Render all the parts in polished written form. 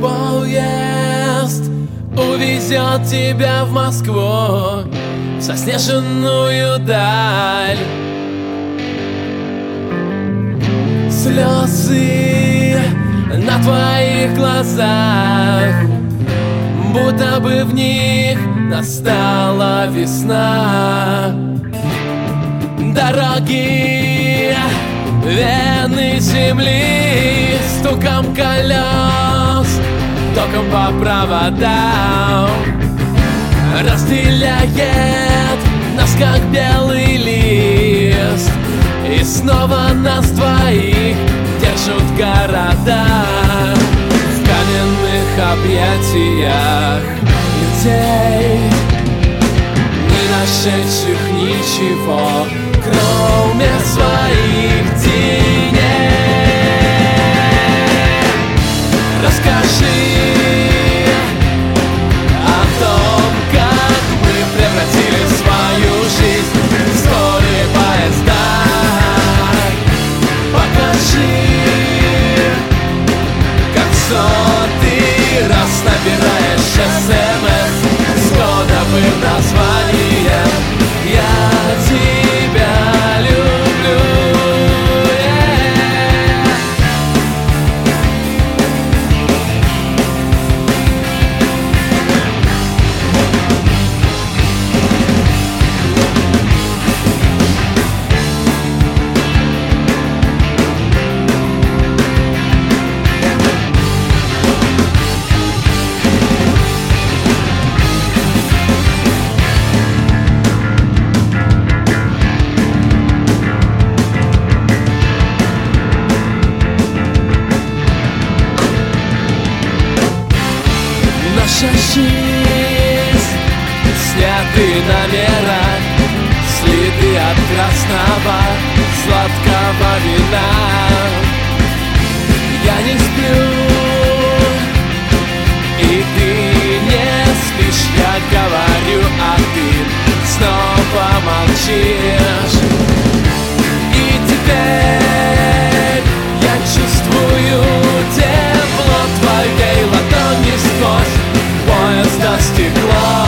Поезд увезет тебя в Москву, в заснеженную даль. Слезы на твоих глазах, будто бы в них настала весна. Дороги, вены земли, стуком колес, током по проводам разделяет нас, как белый лист, и снова нас двоих держат города в каменных объятиях людей, не нашедших ничего, кроме своих теней. Расскажи о том, как мы превратили свою жизнь в скорые поезда. Покажи, как сотый раз набираешь СМС с кодовым названием «Я тебя люблю». Наша жизнь, снятые номера, следы от красного сладкого вина. Я не сплю, и ты не спишь, я говорю, а ты снова молчишь. И теперь я чувствую тепло твоей ладони сквозь поезда стекло.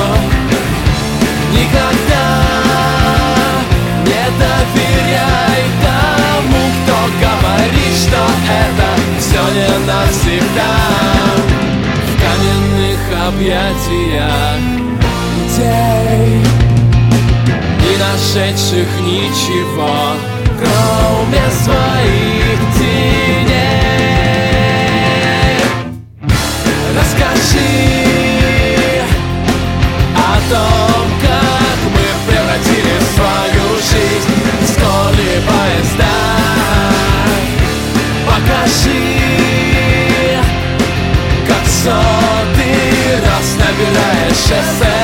Никогда не доверяй тому, кто говорит, что это все не навсегда. В каменных объятиях людей, не нашедших ничего, кроме своих теней. Расскажи о том, как мы превратили свою жизнь в скорые поезда. Покажи, как сотый раз набираешь СМС